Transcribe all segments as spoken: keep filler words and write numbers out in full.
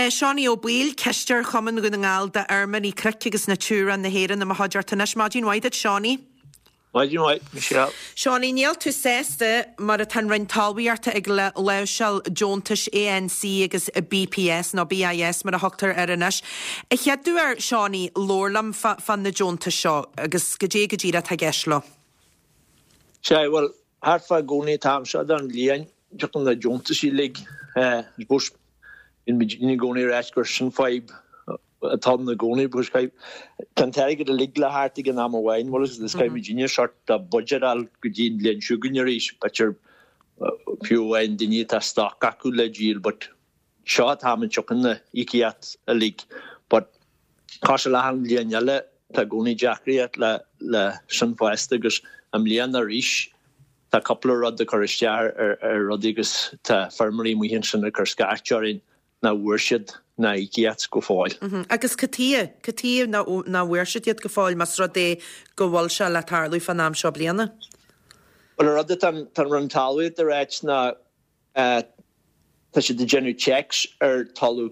Seánie ó Buil ceistir chuman go ngáil de arman í cric agus na túra na héan na haidirtanas Madín Waid Seánie. Madín Waid, Michelle. Seánie níl tú sésta mar a tan rain talbíarta ag le leisel Jóntas A N C agus B P S nó B I S mar a hotar ar anas. I cheadú ar Seánie lórlam fan na Jóntas seo agus go dé go ddíra tá geislo. Sé, well, harfa gcónaí tam seo an líon deacan na Jóntas í lig bus in Virginia gcónaí reisgur sin fáib atá na gcónaí bus caib tan teige a lig le hartig an am bhhain mar is this caib Virginia sort a budget al go dín blian siúgan éis betir fiú bhhain daoine tá stock acu le díal but seo tam an teacan na íciat a lig but cá se le han blian eile tá gcónaí Jackriat le le sin fáiste agus am líon a ríis tá coppla rud a choristear ar ar rud agus tá fermarí muhíonn sin a chur scartearin na bhuairsead na íciat go fáil. Agus catí catí na na bhuairsead go fáil mas rud é go bhfuil se le tarlú fan am seo bliana. Well rud tan tan run talúid a réit na tá si de genú checks ar talú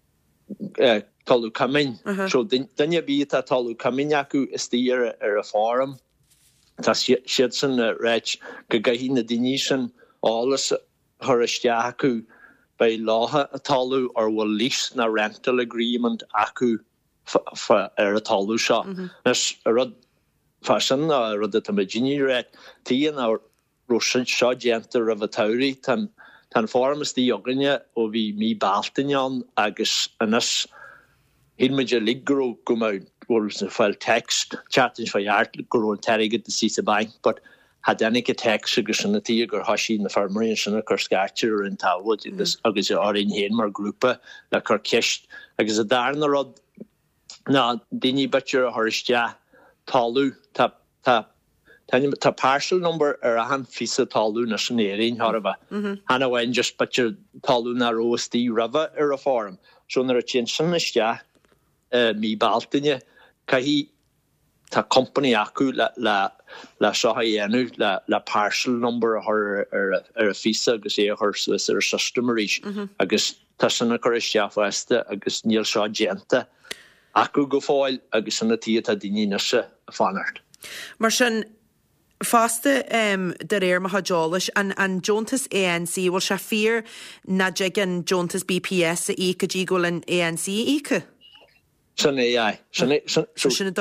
talú camin. So dunne bí tá talú camin acu is tí ar ar a fáram. Tá siad san réit go gaithí na daoine sin álas thuiriste acu bei látha a talú ar bhfuil lís na rental agreement acu ar a talú seo. Nes a rud fasin a rud a Virginia réit tíon a rosin seo déanta ra bh taurí tan tan fáramas tí oganne ó bhí mí baltainán agus inas híimiide ligró go mbeidh was a file text chatting for yard go target the see bank but had any text agus na tí gur hasí na farmarí sin a chur scairtear an táhaid agus agus ar in héan mar grúpa le chur ceist agus a darna rod na daoine bitir a thuiriste talú tá tá tá partial number ar a han fisa talú na sin éirín Harbh hanna bhain just bitir talú na róstí rah ar a fám so nar a tin sin iste mí baltaine Caihí tá company acu le le le seo dhéanú le le partial number ar ar ar a fisa agus é ar Swiss ar systemaríis agus tá sanna choiriste fáiste agus níl seo déanta acu go fáil agus sanna tí a daoine se a fanart. Mar sin fásta um, de réir maitha deolas an an Jóntas A N C bhfuil se fíor na an Jóntas B P S a í go dtí go an A N C íce? Sin é ai. Sin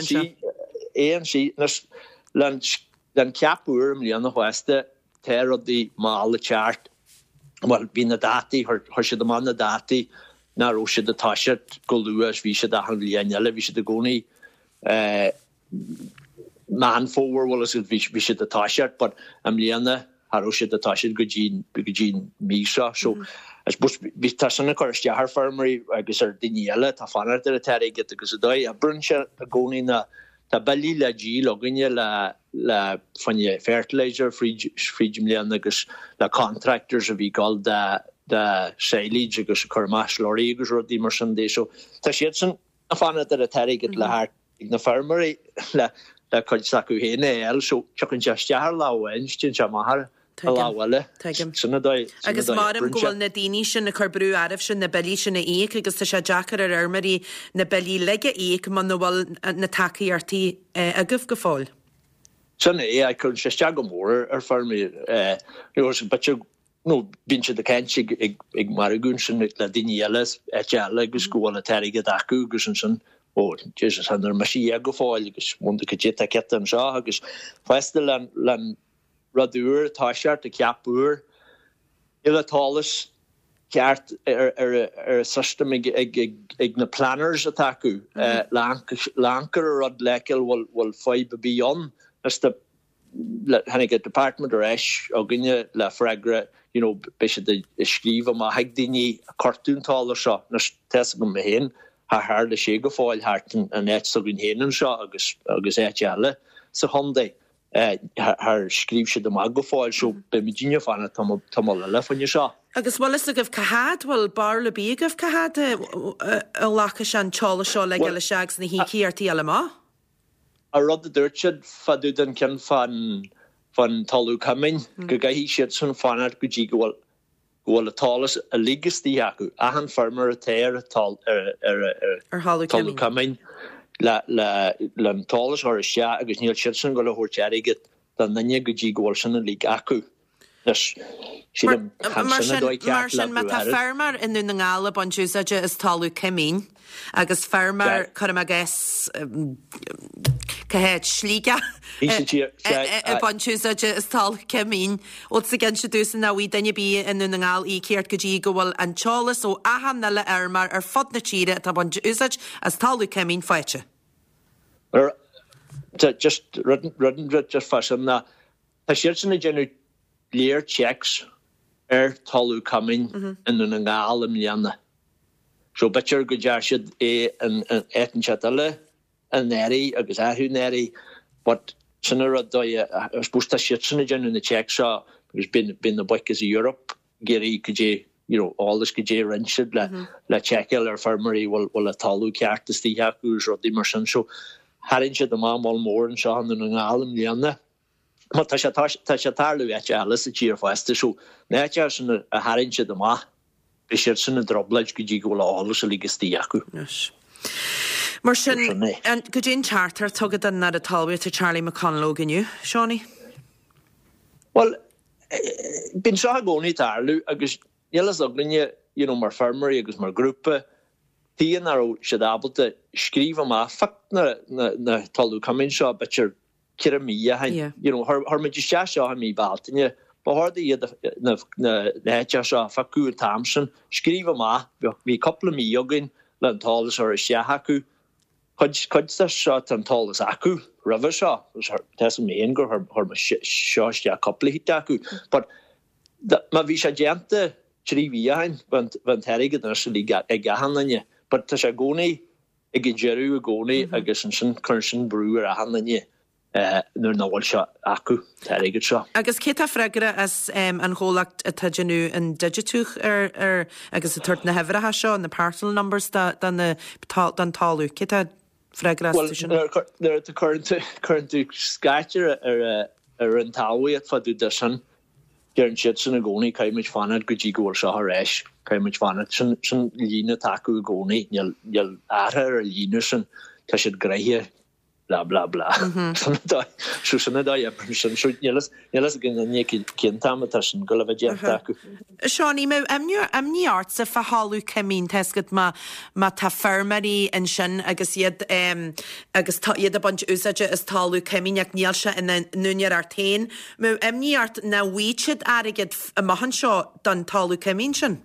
A N C len ceapúr am líon na Weste té rodí mála teart well bí na dátí thu si do man na dátí na ró si de taiisiart go luas bhí si a an líanaile bhí si de gcónaí man fóhar bhil is bhí si de taiisiart but am líana ró si de taiisiart go dín go dín mísa so As bus bí tá sanna chuiriste ar farmarí agus ar daoine eile tá fanart ar a teige agus a dóid a brunse a gcónaí na tá bailí le dí loganne le le fanne fertilizer frídum léan agus le contractors a bhí gáil de de séilíd agus chur más loirí agus rudí mar san dé so tá siad san a fanart ar a teige le thart ag na farmarí le le chuid sacu héna eil so teann tear láhain tin se maithar agus marm gohfuil na daoine sin na chubrú armh sin na bailí sin na éic agus tá sé Jackar ar armarí na bailí leige éic man nó bhfuil na takeíartaí a goh go fáil. Sin é ag chun sé te go mór ar farmí bute nó bíse de ceint ag marún sin le daoine eile eile agus gohfuil na teige acu agus an sin ó Jesus an mar sí go fáil agus munda go dé a ce an seo agus feiste le radúr táisiart a ceapúr ile tálas ceart ar ar ar system ag ag na planners atacu lánkar a rod lekel wal wal five beyond as the hannig a department or esh og ginne la fragra you know bisha de skriva ma hagdini a cartoon taler sha na tesgum me hen ha har de sé go fáil harten an net so gun hen sha agus agus etjale so honde haar skrif se de mag go fáil so be Virginia fanna tam tam le fanne sha agus wal is a gof cahad wal bar le bí gof cahad a lacha an chola seo le geile seags na híí artí eile má a rod de dúirtead fadú den cin fan fan talú camin go gaihí siad sun fanart go dtí gohfuil gohfuil tálas a lígastí acu ahan farmer a téir tal ar ar ar talú camain le le le tálas ar a se agus níl sin go le hurteige dan nanne go dí ggóil sin a lí acu. Mar sin me tá fermar inú na ngála bonúsaide is talú cemín agus fermar chum a gas cahéad slíga bonúsaide is tal cemín ó sa gan se dúsan na bhí daine bí inú na ngáil í céart go dtí go bhfuil an teolalas ó ahanana le armar ar fod na tíre tá bonúsaid as talú cemín feite. just rudden just fashion na tá siir sin na genú léir checks ar talú coming in na ngáil am líanana. So betir go dear siad é an éan chatale an neri agus athú neri, but sinna rud dói spústa siad sinna genú na checks seo agus bin bin na buchas i Europe géirí go dé you know all this go dé rinsead le le checkil ar farmarí wal wal a talú ceartas tí heacús rudí mar sin so harin siad a má mal mór an seo an na ngáil am líanana. Ma tá sé tá sé tarlú ete elas a tíar fáiste so néte sin a harin siad a má be sé sin a droblaid go dtí go le álas a lígastí acu. Mar sin an go dén charter tugad an na a talbíir a Charlie McConnell gniu, Seánie? Well, bin seo gcónaí tarlú agus nielas aglinne you know mar farmarí agus mar grúpa tían ar sé dábalta scríomh má fact na na talú coming seo betir kira mi hain you know har har mid se seo ha mi baltinne ba har de na na netja seo faku tamsen skriva ma vi couple mi jogin le talas or se haku chud chud sa seo an talas acu river seo te me ingur har har seo se couple hit acu but ma vi se gente tri vi hain van van herige na se liga ag hanne but ta se goni ag jeru goni agus sin cursin brewer a hanne nuair náhfuil seo acu teige seo. Agus cé tá freigire as um, an cholacht a tuidirnú an digitúch ar ar agus a tuirt na hefrathe seo na parcel numbers dan na dan talú. Cé tá freigire as tuisiún? Well, there the current current scatter ar ar an talú at fadú de sin dearan siad sin a gcónaí caiimiid fanad go dtí ggóil seo ar éis caiimiid fanad sin sin lína taú gcónaí neal airthe ar lína sin tá siad greithe bla bla bla. So sinna dá sin siú nielas nielas gin na cin tamata sin go le bheith acu. Seánie mé amniu amní art sa fa hallú cemín tesgad ma ma tá fermarí an sin agus iad um, agus iad a bunch úsaide is talú cemín ag níl se in nunear ar tain. Mé amní art na víid aigid a mahan seo don talú cemín sin?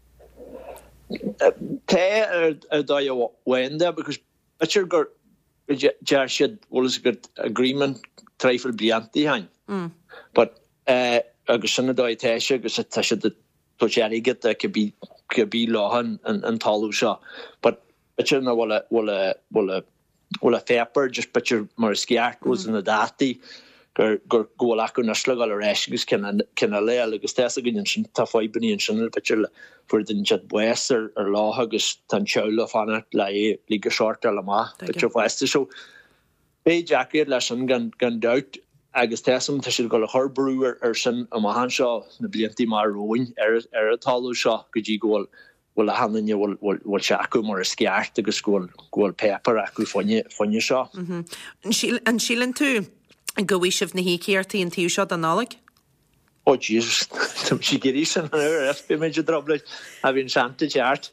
Té ar dá wenda because betir gur Jar should was a good agreement trifle blianti hain. Mm. But uh agus sinna dói teise agus tá sé de tojarige that could be could be lahan and and talú seo. But but you know wala wala wala wala faper just but your mar skiart was in the dati gur gur go la kun naslag al resgus can can le agus tesa gin sin ta foi bini sin but you for the chat boeser or law agus tan chola fan le liga short la ma but you west so be jacket la sin gan gan doubt agus tesum ta sil go a her brewer er sin a mahan seo na blianti mar roin er er talú seo go dí gol well hanan you will will will chaku more skiart agus gol gol pepper acu fonne fonne seo mhm and she and shelan too and go wish of na híceartaí an tíú seo an nálag? Oh Jesus, tam si gerí san ar efpi méid drobleid a bhín Santa teart.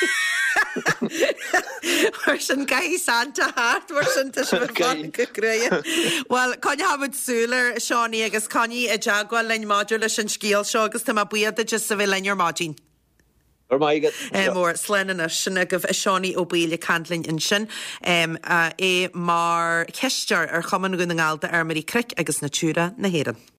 Mar sin gaí Santa hart, mar sin ta sin fan go gréie. Well, conne habad súlar Seánie agus conní a jaagháil lein máidir leis an scíal seo agus tá buiad just sa bhí lein mágin. Mór slenna sinna goh Seánie ó Bíle Candlin in sin é mar ceistear ar chaman gona ngáilta ar marí cric agus na túra na héan.